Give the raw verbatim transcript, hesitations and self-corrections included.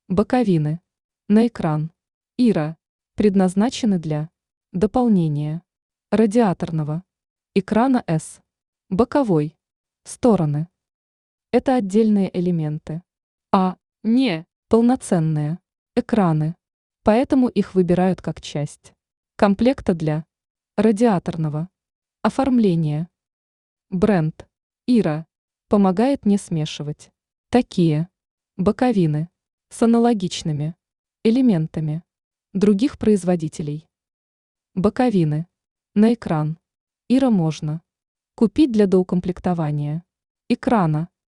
Боковины. На экран. Ира. Предназначены для дополнения радиаторного экрана S. Боковой. Стороны. Это отдельные элементы, а не полноценные экраны. Поэтому их выбирают как часть комплекта для радиаторного оформления. Бренд Ира помогает не смешивать такие боковины с аналогичными элементами других производителей. Боковины на экран Ира можно купить для доукомплектования экрана